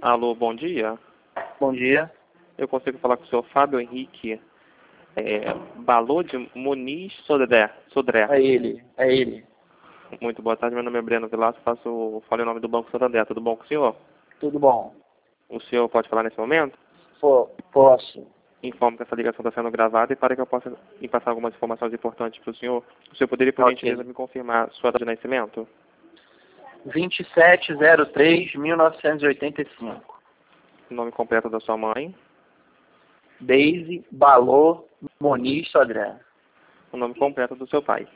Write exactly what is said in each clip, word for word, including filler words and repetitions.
Alô, bom dia. Bom dia. Eu consigo falar com o senhor Fábio Henrique é, Balode Muniz Sodré. Sodré. É ele, é ele. Muito boa tarde, meu nome é Breno Vilaço, faço, falo em nome do Banco Santander. Tudo bom com o senhor? Tudo bom? O senhor pode falar nesse momento? Pô, posso. Informo que essa ligação está sendo gravada e para que eu possa lhe passar algumas informações importantes para o senhor, o senhor poderia, por Ok. gentileza, me confirmar sua data de nascimento? vinte e sete zero três mil novecentos e oitenta e cinco. O nome completo da sua mãe? Deise Balô Muniz Sodré. O nome completo do seu pai?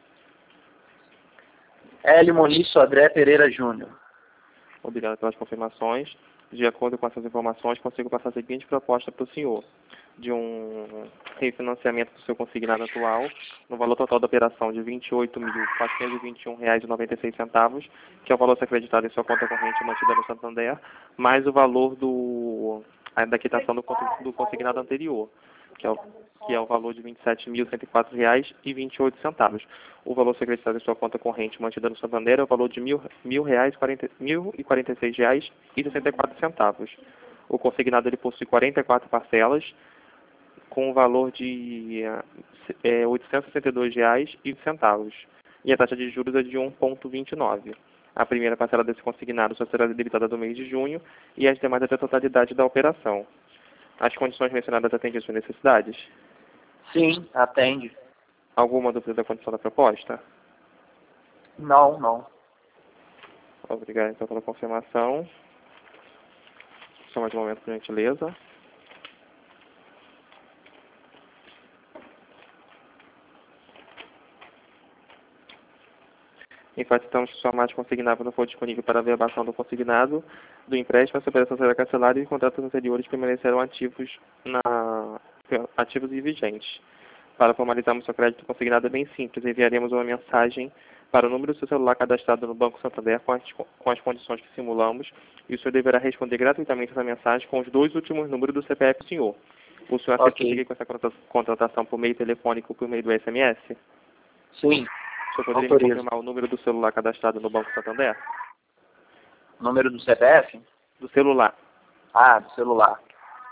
L. Muniz Sodré Pereira Júnior. Obrigado pelas confirmações. De acordo com essas informações, consigo passar a seguinte proposta para o senhor: de um refinanciamento do seu consignado atual, no valor total da operação de vinte e oito mil, quatrocentos e vinte e um reais e noventa e seis centavos, que é o valor a ser acreditado em sua conta corrente mantida no Santander, mais o valor do, da quitação do, do consignado anterior, que é o, que é o valor de vinte e sete mil, cento e quatro reais e vinte e oito centavos. O valor a ser acreditado em sua conta corrente mantida no Santander é o valor de mil, mil reais, quarenta, mil e quarenta e seis reais e sessenta e quatro centavos. O consignado ele possui quarenta e quatro parcelas, com o valor de é, oitocentos e sessenta e dois reais e centavos. E a taxa de juros é de um vírgula vinte e nove. A primeira parcela desse consignado só será debitada no mês de junho e as demais até a totalidade da operação. As condições mencionadas atendem às suas necessidades? Sim, atende. Alguma dúvida da condição da proposta? Não, não. Obrigado então pela confirmação. Só mais um momento, por gentileza. Enfatizamos que sua margem consignável não for disponível para a verbação do consignado do empréstimo, essa operação será cancelada e os contratos anteriores permanecerão ativos, na, ativos e vigentes. Para formalizarmos seu crédito consignado é bem simples. Enviaremos uma mensagem para o número do seu celular cadastrado no Banco Santander com as, com as condições que simulamos, e o senhor deverá responder gratuitamente essa mensagem com os dois últimos números do C P F do senhor. O senhor aceita Ok. seguir com essa contratação por meio telefônico ou por meio do S M S? Sim, O senhor poderia me autorizo. confirmar o número do celular cadastrado no Banco Santander? Número do C P F? Do celular. Ah, do celular.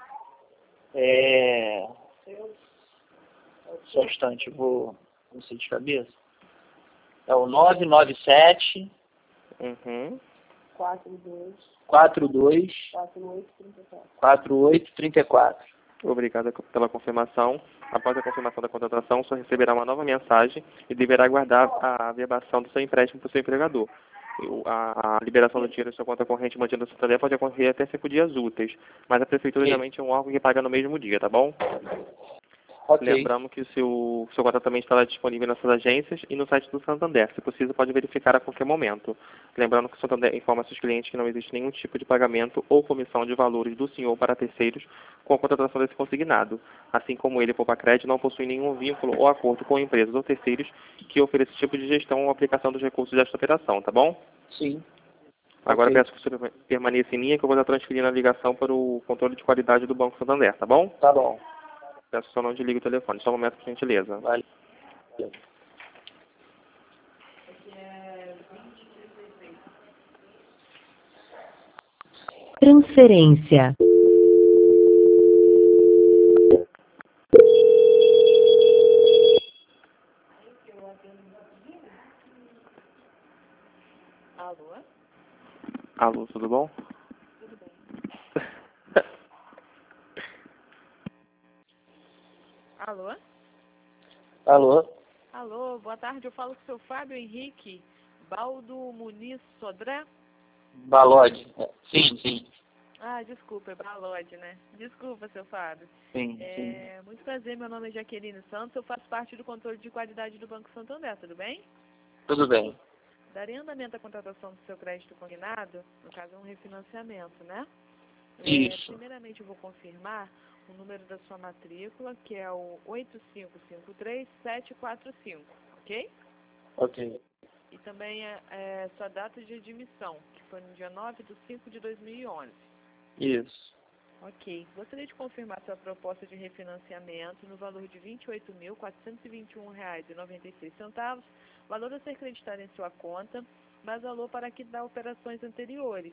É... Só um instante, eu vou... Não sei de cabeça. É o nove nove sete Uhum. quatro dois quatro oito três quatro. Obrigado pela confirmação. Após a confirmação da contratação, o senhor receberá uma nova mensagem e deverá aguardar a verbação do seu empréstimo para o seu empregador. O- A, a liberação do dinheiro em sua conta corrente mantida no Santander pode ocorrer até cinco dias úteis, mas a prefeitura Sim. geralmente é um órgão que paga no mesmo dia, tá bom? Ok. Lembramos que o seu, seu contrato também estará disponível nessas agências e no site do Santander. Se possível, pode verificar a qualquer momento. Lembrando que o Santander informa seus clientes que não existe nenhum tipo de pagamento ou comissão de valores do senhor para terceiros com a contratação desse consignado. Assim como ele, Poupa Crédito, não possui nenhum vínculo ou acordo com empresas ou terceiros que ofereçam esse tipo de gestão ou aplicação dos recursos desta operação, tá bom? Sim. Agora Ok. peço que o senhor permaneça em linha que eu vou estar transferindo a ligação para o controle de qualidade do Banco Santander, tá bom? Tá bom. Peço só não desligue o telefone. Só um momento, por gentileza. Vale. Transferência. Alô? Alô, tudo bom? Tudo bem. Alô? Alô? Alô, boa tarde. Eu falo com o seu Fábio Henrique Baldo Muniz Sodré. Balode. Sim, sim. Ah, desculpa, é Balode, né? Desculpa, seu Fábio. Sim, sim. É, muito prazer, meu nome é Jaqueline Santos, eu faço parte do controle de qualidade do Banco Santander, tudo bem? Tudo bem. Darei andamento à contratação do seu crédito consignado, no caso é um refinanciamento, né? É, Isso. primeiramente eu vou confirmar o número da sua matrícula, que é o oito cinco cinco três sete quatro cinco, ok? Ok. E também é, é sua data de admissão, que foi no dia nove de cinco de dois mil e onze. Isso. Ok. Gostaria de confirmar sua proposta de refinanciamento no valor de vinte e oito mil, quatrocentos e vinte e um reais e noventa e seis centavos, valor a ser creditado em sua conta, mas valor para quitar operações anteriores.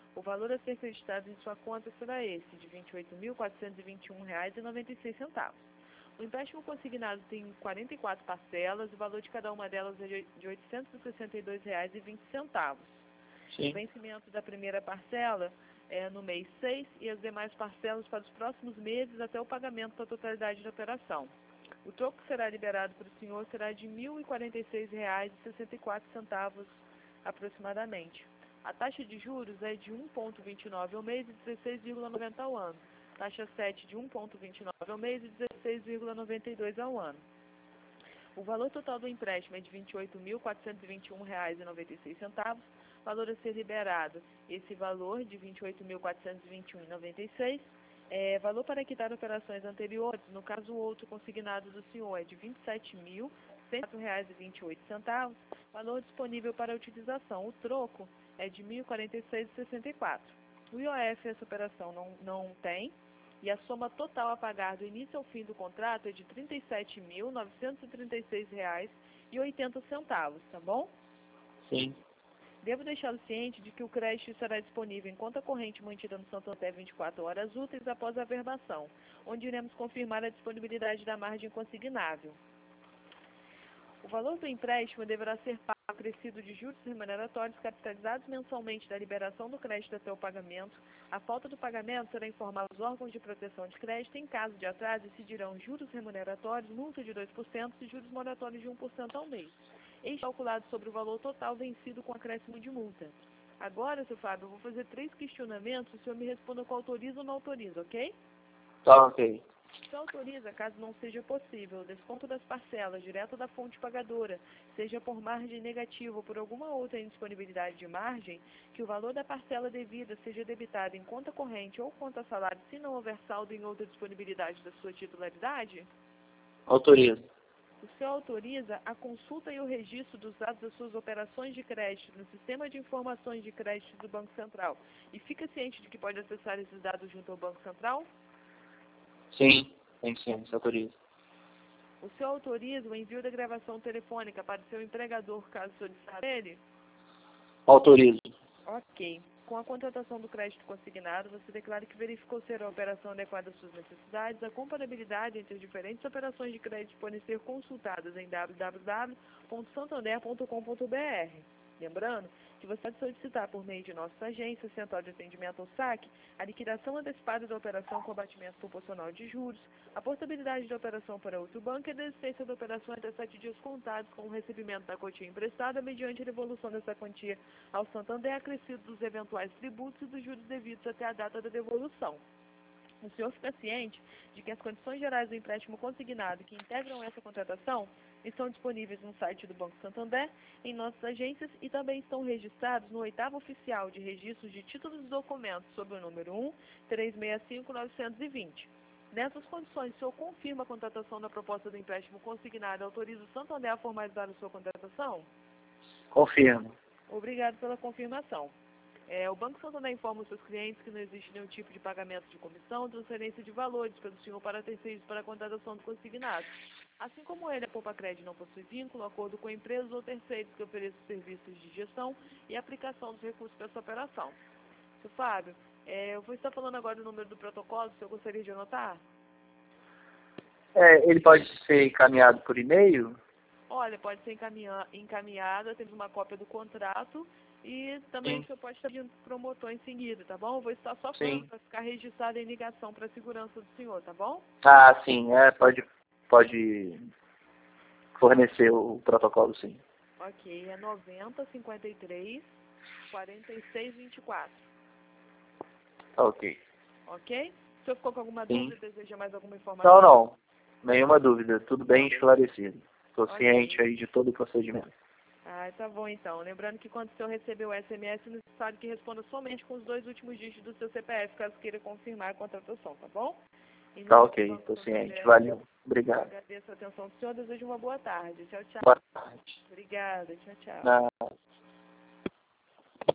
O valor a ser creditado em sua conta será esse, de vinte e oito mil, quatrocentos e vinte e um reais e noventa e seis centavos. O empréstimo consignado tem quarenta e quatro parcelas, o valor de cada uma delas é de oitocentos e sessenta e dois reais e vinte centavos. Sim. O vencimento da primeira parcela é no mês seis e as demais parcelas para os próximos meses até o pagamento da totalidade da operação. O troco que será liberado para o senhor será de mil e quarenta e seis reais e sessenta e quatro centavos aproximadamente. A taxa de juros é de um vírgula vinte e nove ao mês e dezesseis vírgula noventa ao ano. Taxa sete de um vírgula vinte e nove ao mês e dezesseis vírgula noventa e dois ao ano. O valor total do empréstimo é de vinte e oito mil, quatrocentos e vinte e um reais e noventa e seis centavos. Valor a ser liberado, esse valor de vinte e oito mil, quatrocentos e vinte e um reais e noventa e seis centavos. É, valor para quitar operações anteriores, no caso o outro consignado do senhor é de vinte e sete mil, cento e quatro reais e vinte e oito centavos. Valor disponível para utilização, o troco é de mil e quarenta e seis reais e sessenta e quatro centavos. O I O F essa operação não, não tem, e a soma total a pagar do início ao fim do contrato é de trinta e sete mil, novecentos e trinta e seis reais e oitenta centavos, tá bom? Sim. Devo deixá-lo ciente de que o crédito será disponível em conta corrente mantida no Santander vinte e quatro horas úteis após a averbação, onde iremos confirmar a disponibilidade da margem consignável. O valor do empréstimo deverá ser pago acrescido de juros remuneratórios capitalizados mensalmente da liberação do crédito até o pagamento. A falta do pagamento será informada aos órgãos de proteção de crédito. Em caso de atraso, incidirão juros remuneratórios, multa de dois por cento e juros moratórios de um por cento ao mês. Este calculado sobre o valor total vencido com acréscimo de multa. Agora, seu Fábio, eu vou fazer três questionamentos. O senhor me responda com autoriza ou não autoriza, ok? Tá ok. Se autoriza, caso não seja possível, o desconto das parcelas direto da fonte pagadora, seja por margem negativa ou por alguma outra indisponibilidade de margem, que o valor da parcela devida seja debitado em conta corrente ou conta salário, se não houver saldo em outra disponibilidade da sua titularidade? Autoriza. O senhor autoriza a consulta e o registro dos dados das suas operações de crédito no Sistema de Informações de Crédito do Banco Central e fica ciente de que pode acessar esses dados junto ao Banco Central? Sim. Tem sim, se autoriza. O senhor autoriza o envio da gravação telefônica para o seu empregador, caso solicite ele? Autorizo. Ok. Com a contratação do crédito consignado, você declara que verificou ser a operação adequada às suas necessidades. A comparabilidade entre as diferentes operações de crédito podem ser consultadas em w w w ponto santander ponto com ponto b r. Lembrando que você pode solicitar por meio de nossa agência, Central de Atendimento ao Saque, a liquidação antecipada da operação com abatimento proporcional de juros, a portabilidade da operação para outro banco e a desistência da operação até sete dias contados com o recebimento da quantia emprestada mediante a devolução dessa quantia ao Santander acrescido dos eventuais tributos e dos juros devidos até a data da devolução. O senhor fica ciente de que as condições gerais do empréstimo consignado que integram essa contratação estão disponíveis no site do Banco Santander, em nossas agências e também estão registrados no oitavo oficial de registros de títulos e documentos sob o número um três seis cinco nove dois zero. Nessas condições, o senhor confirma a contratação da proposta do empréstimo consignado e autoriza o Santander a formalizar a sua contratação? Confirmo. Obrigado pela confirmação. É, o Banco Santander informa os seus clientes que não existe nenhum tipo de pagamento de comissão ou transferência de valores pelo senhor para terceiros para a contratação do consignado. Assim como ele, a Poupa Crédito não possui vínculo, acordo com empresas ou terceiros que ofereçam serviços de gestão e aplicação dos recursos para essa operação. Seu Fábio, é, eu vou estar falando agora o número do protocolo, se eu gostaria de anotar? É, ele pode ser encaminhado por e-mail? Olha, pode ser encaminha, encaminhada, temos uma cópia do contrato e também Sim. o senhor pode estar pedindo para o promotor em seguida, tá bom? Eu vou estar só Sim. falando para ficar registrado em ligação para a segurança do senhor, tá bom? Ah, sim. É, pode, pode fornecer o protocolo, sim. Ok, é noventa, cinquenta e três, quarenta e seis, vinte e quatro. Ok. Ok? O senhor ficou com alguma Sim. dúvida, deseja mais alguma informação? Não, não. Nenhuma dúvida. Tudo bem esclarecido. Estou Ok. ciente aí de todo o procedimento. Ah, tá bom então. Lembrando que quando o senhor receber o S M S, é necessário que responda somente com os dois últimos dígitos do seu C P F, caso queira confirmar a contratação, tá bom? Em Tá nome do ok. Banco Estou Santander, ciente. Valeu. eu Obrigado. agradeço a atenção do senhor, desejo uma boa tarde. Tchau, tchau. Boa tarde. Obrigada, tchau, tchau. Nada.